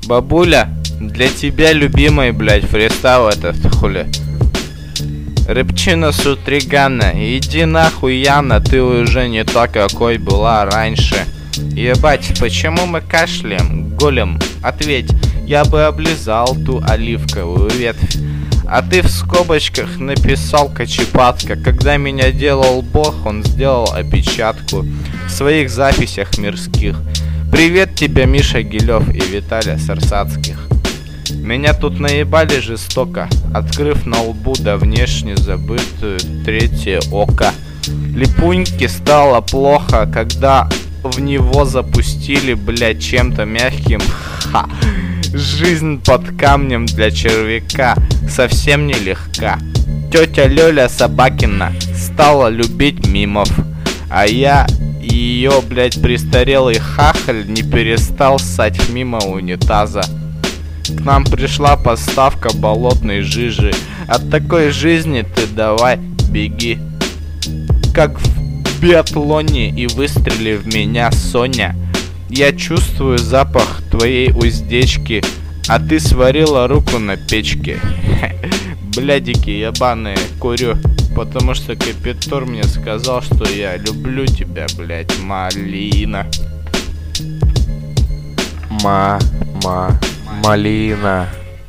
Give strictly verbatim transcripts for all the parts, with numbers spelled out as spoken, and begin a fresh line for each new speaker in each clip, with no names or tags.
Бабуля, для тебя любимый, блядь, фристайл этот, хули. Рыбчина Сутригана, иди нахуй, Яна, ты уже не то, какой была раньше. Ебать, почему мы кашляем, голем? Ответь, я бы облизал ту оливковую ветвь. А ты в скобочках написал Кочепатка. Когда меня делал Бог, он сделал опечатку в своих записях мирских. Привет тебе, Миша Гилев и Виталий Сарсацких. Меня тут наебали жестоко, открыв на лбу да внешне забытую третье око. Липуньке стало плохо, когда в него запустили, блядь, чем-то мягким. Ха. Жизнь под камнем для червяка совсем нелегка. Тетя Лёля Собакина стала любить мимов, а я ее, блядь, престарелый хахаль не перестал ссать мимо унитаза. К нам пришла поставка болотной жижи. От такой жизни ты давай беги, как в биатлоне, и выстрели в меня, Соня. Я чувствую запах твоей уздечки, а ты сварила руку на печке. Блядики ебаные, курю, потому что Капитур мне сказал, что я люблю тебя, блядь, малина.
Ма-ма Малина.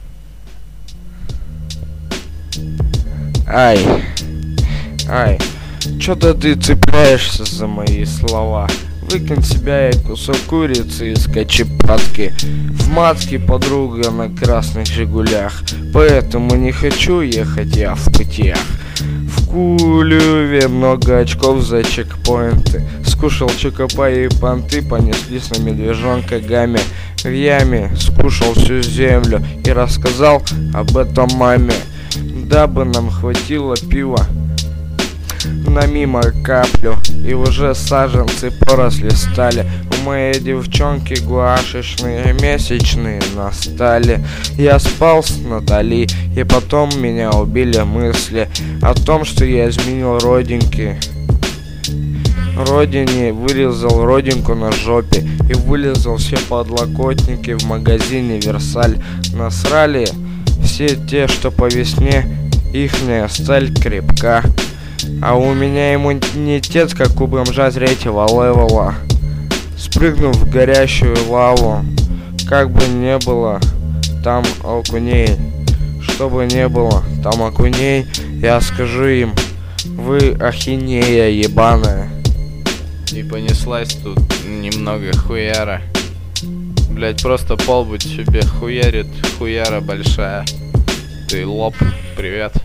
Ай, ай, чё-то ты цепляешься за мои слова. Выкинь себя и кусок курицы из Кочепатки. В матке подруга на красных Жигулях, поэтому не хочу ехать я в путях. В Кулюве много очков за чекпоинты. Скушал чокопа и понты, понеслись на медвежонка гамме. В яме скушал всю землю и рассказал об этом маме. Дабы нам хватило пива на мимо каплю, и уже саженцы поросли стали. У моей девчонки гуашечные месячные настали. Я спал с Натали, и потом меня убили мысли о том, что я изменил родинки родине, вырезал родинку на жопе и вылезал все подлокотники в магазине Версаль. Насрали все те, что по весне ихняя сталь крепка. А у меня иммунитет, как у бомжа третьего левела. Спрыгнув в горящую лаву, как бы не было там окуней, чтобы не было там окуней, я скажу им: вы ахинея ебаная.
И понеслась тут немного хуяра. Блять, просто полбуть себе хуярит хуяра большая. Ты лоб, привет.